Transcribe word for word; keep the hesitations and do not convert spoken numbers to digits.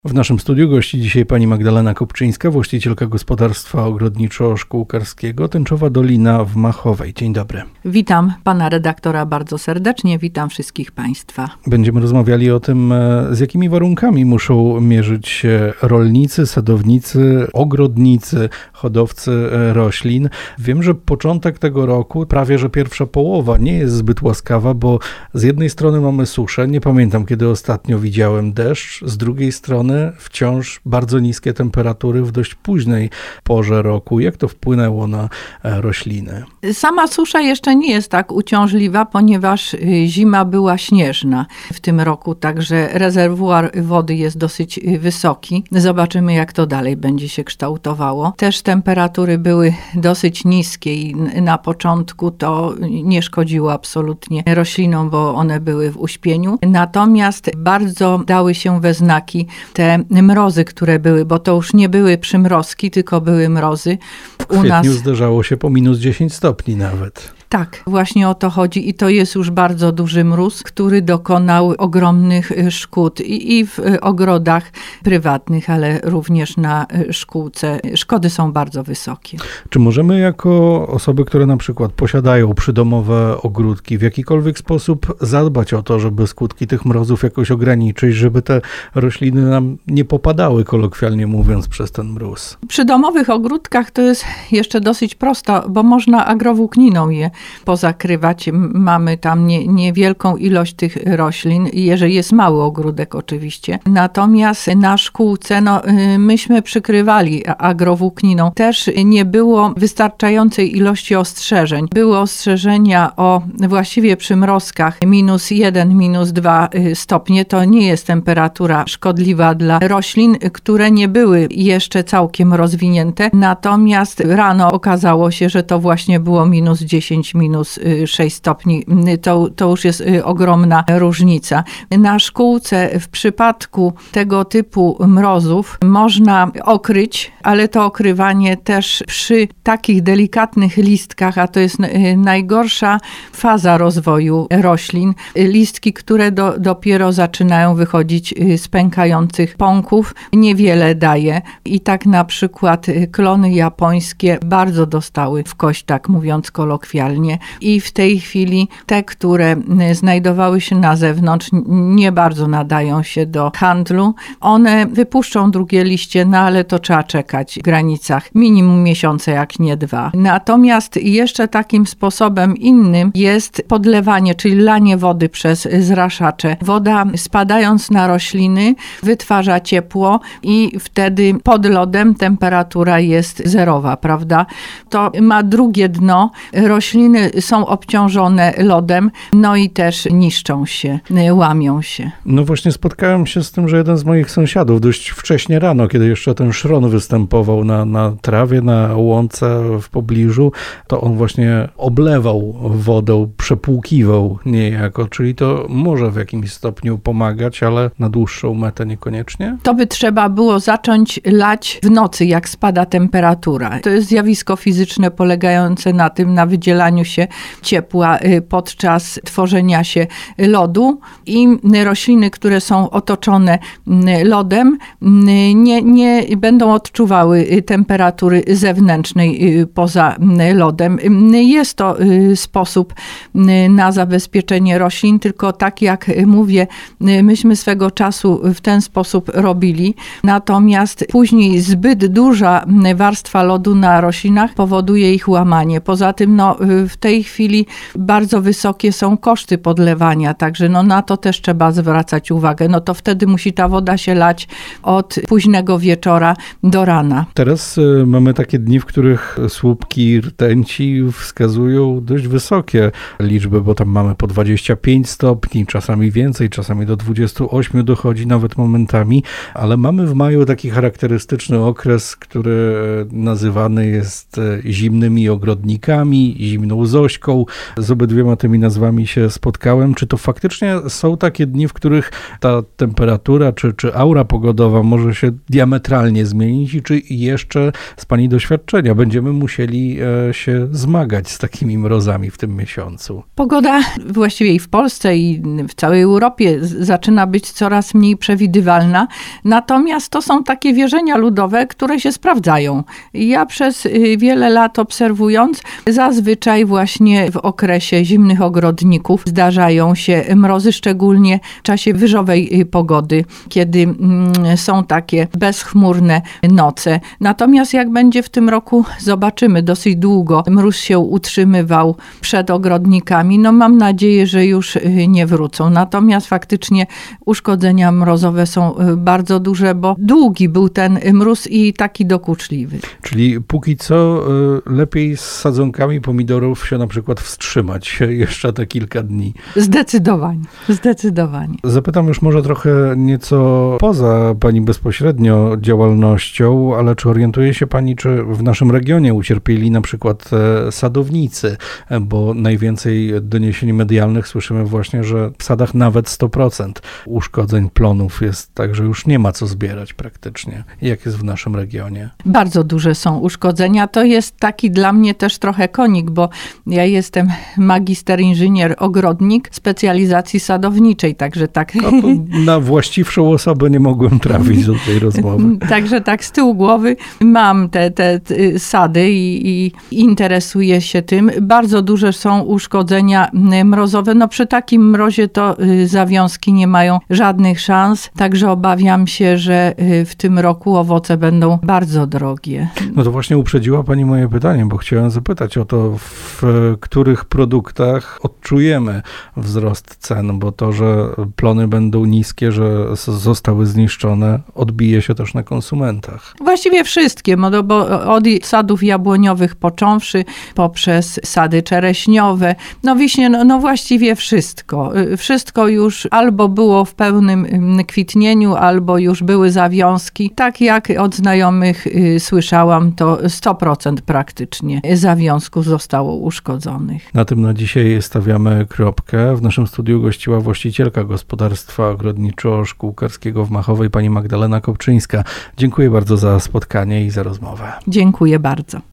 W naszym studiu gości dzisiaj pani Magdalena Kopczyńska, właścicielka gospodarstwa ogrodniczo-szkółkarskiego Tęczowa Dolina w Machowej. Dzień dobry. Witam pana redaktora bardzo serdecznie, witam wszystkich państwa. Będziemy rozmawiali o tym, z jakimi warunkami muszą mierzyć się rolnicy, sadownicy, ogrodnicy, hodowcy roślin. Wiem, że początek tego roku, prawie że pierwsza połowa, nie jest zbyt łaskawa, bo z jednej strony mamy suszę, nie pamiętam kiedy ostatnio widziałem deszcz, z drugiej strony wciąż bardzo niskie temperatury w dość późnej porze roku. Jak to wpłynęło na rośliny? Sama susza jeszcze nie jest tak uciążliwa, ponieważ zima była śnieżna w tym roku, także rezerwuar wody jest dosyć wysoki. Zobaczymy, jak to dalej będzie się kształtowało. Też temperatury były dosyć niskie i na początku to nie szkodziło absolutnie roślinom, bo one były w uśpieniu. Natomiast bardzo dały się we znaki te mrozy, które były, bo to już nie były przymrozki, tylko były mrozy. W kwietniu nas zdarzało się po minus dziesięć stopni nawet. Tak, właśnie o to chodzi i to jest już bardzo duży mróz, który dokonał ogromnych szkód i, i w ogrodach prywatnych, ale również na szkółce. Szkody są bardzo wysokie. Czy możemy jako osoby, które na przykład posiadają przydomowe ogródki, w jakikolwiek sposób zadbać o to, żeby skutki tych mrozów jakoś ograniczyć, żeby te rośliny nam nie popadały, kolokwialnie mówiąc, przez ten mróz? Przy domowych ogródkach to jest jeszcze dosyć prosto, bo można agrowłókniną je pozakrywać. Mamy tam nie, niewielką ilość tych roślin, jeżeli jest mały ogródek oczywiście. Natomiast na szkółce no, myśmy przykrywali agrowłókniną. Też nie było wystarczającej ilości ostrzeżeń. Były ostrzeżenia o właściwie przymrozkach minus jeden, minus dwa stopnie. To nie jest temperatura szkodliwa dla roślin, które nie były jeszcze całkiem rozwinięte. Natomiast rano okazało się, że to właśnie było minus dziesięć, minus sześć stopni. To, to już jest ogromna różnica. Na szkółce w przypadku tego typu mrozów można okryć, ale to okrywanie też przy takich delikatnych listkach, a to jest najgorsza faza rozwoju roślin. Listki, które do, dopiero zaczynają wychodzić z pękających pąków, niewiele daje. I tak na przykład klony japońskie bardzo dostały w kość, tak mówiąc kolokwialnie. I w tej chwili te, które znajdowały się na zewnątrz, nie bardzo nadają się do handlu. One wypuszczą drugie liście, no ale to trzeba czekać w granicach minimum miesiąca, jak nie dwa. Natomiast jeszcze takim sposobem innym jest podlewanie, czyli lanie wody przez zraszacze. Woda spadając na rośliny wytwarza ciepło i wtedy pod lodem temperatura jest zerowa, prawda? To ma drugie dno. Rośliny są obciążone lodem, no i też niszczą się, łamią się. No właśnie spotkałem się z tym, że jeden z moich sąsiadów dość wcześnie rano, kiedy jeszcze ten szron występował na, na trawie, na łące w pobliżu, to on właśnie oblewał wodą, przepłukiwał niejako, czyli to może w jakimś stopniu pomagać, ale na dłuższą metę niekoniecznie? To by trzeba było zacząć lać w nocy, jak spada temperatura. To jest zjawisko fizyczne polegające na tym, na wydzielaniu się ciepła podczas tworzenia się lodu i rośliny, które są otoczone lodem, nie, nie będą odczuwały temperatury zewnętrznej poza lodem. Jest to sposób na zabezpieczenie roślin, tylko tak jak mówię, myśmy swego czasu w ten sposób robili, natomiast później zbyt duża warstwa lodu na roślinach powoduje ich łamanie. Poza tym no, w tej chwili bardzo wysokie są koszty podlewania, także no, na to też trzeba zwracać uwagę. No to wtedy musi ta woda się lać od późnego wieczora do rana. Teraz y, mamy takie dni, w których słupki rtęci wskazują dość wysokie liczby, bo tam mamy po dwadzieścia pięć stopni, czasami więcej, czasami do dwudziestu ośmiu dochodzi nawet momentami, ale mamy w maju taki charakterystyczny okres, który nazywany jest zimnymi ogrodnikami, zimnymi panią Zośką. Z obydwiema tymi nazwami się spotkałem. Czy to faktycznie są takie dni, w których ta temperatura czy, czy aura pogodowa może się diametralnie zmienić i czy jeszcze z pani doświadczenia będziemy musieli się zmagać z takimi mrozami w tym miesiącu? Pogoda właściwie i w Polsce, i w całej Europie zaczyna być coraz mniej przewidywalna. Natomiast to są takie wierzenia ludowe, które się sprawdzają. Ja przez wiele lat obserwując, zazwyczaj właśnie w okresie zimnych ogrodników zdarzają się mrozy, szczególnie w czasie wyżowej pogody, kiedy są takie bezchmurne noce. Natomiast jak będzie w tym roku, zobaczymy, dosyć długo mróz się utrzymywał przed ogrodnikami, no mam nadzieję, że już nie wrócą. Natomiast faktycznie uszkodzenia mrozowe są bardzo duże, bo długi był ten mróz i taki dokuczliwy. Czyli póki co lepiej z sadzonkami pomidorów się na przykład wstrzymać jeszcze te kilka dni. Zdecydowanie, zdecydowanie. Zapytam już może trochę nieco poza pani bezpośrednio działalnością, ale czy orientuje się pani, czy w naszym regionie ucierpieli na przykład sadownicy, bo najwięcej doniesień medialnych słyszymy właśnie, że w sadach nawet sto procent uszkodzeń plonów jest tak, że już nie ma co zbierać praktycznie. Jak jest w naszym regionie? Bardzo duże są uszkodzenia. To jest taki dla mnie też trochę konik, bo ja jestem magister inżynier ogrodnik specjalizacji sadowniczej, także tak. No, na właściwszą osobę nie mogłem trafić do tej rozmowy. Także tak z tyłu głowy mam te, te, te sady i, i interesuję się tym. Bardzo duże są uszkodzenia mrozowe. No przy takim mrozie to zawiązki nie mają żadnych szans, także obawiam się, że w tym roku owoce będą bardzo drogie. No to właśnie uprzedziła pani moje pytanie, bo chciałem zapytać o to, w których produktach odczujemy wzrost cen, bo to, że plony będą niskie, że zostały zniszczone, odbije się też na konsumentach. Właściwie wszystkie, bo od sadów jabłoniowych począwszy, poprzez sady czereśniowe, no wiśnie, no, no właściwie wszystko. Wszystko już albo było w pełnym kwitnieniu, albo już były zawiązki. Tak jak od znajomych słyszałam, to sto procent praktycznie zawiązków zostało uszkodzonych. Na tym na dzisiaj stawiamy kropkę. W naszym studiu gościła właścicielka gospodarstwa ogrodniczo-szkółkarskiego w Machowej, pani Magdalena Kopczyńska. Dziękuję bardzo za spotkanie i za rozmowę. Dziękuję bardzo.